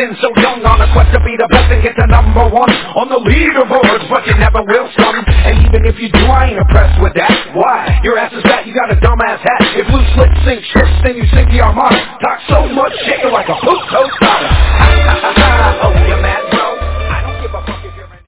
been so young on a quest to be the best and get to number one on the leaderboards, but you never will, son. And even if you do, I ain't impressed with that. Why? Your ass is fat, you got a dumbass hat. If loose lips sink ships, then you sink the armada. Talk so much shit, you're like a poop toast starter.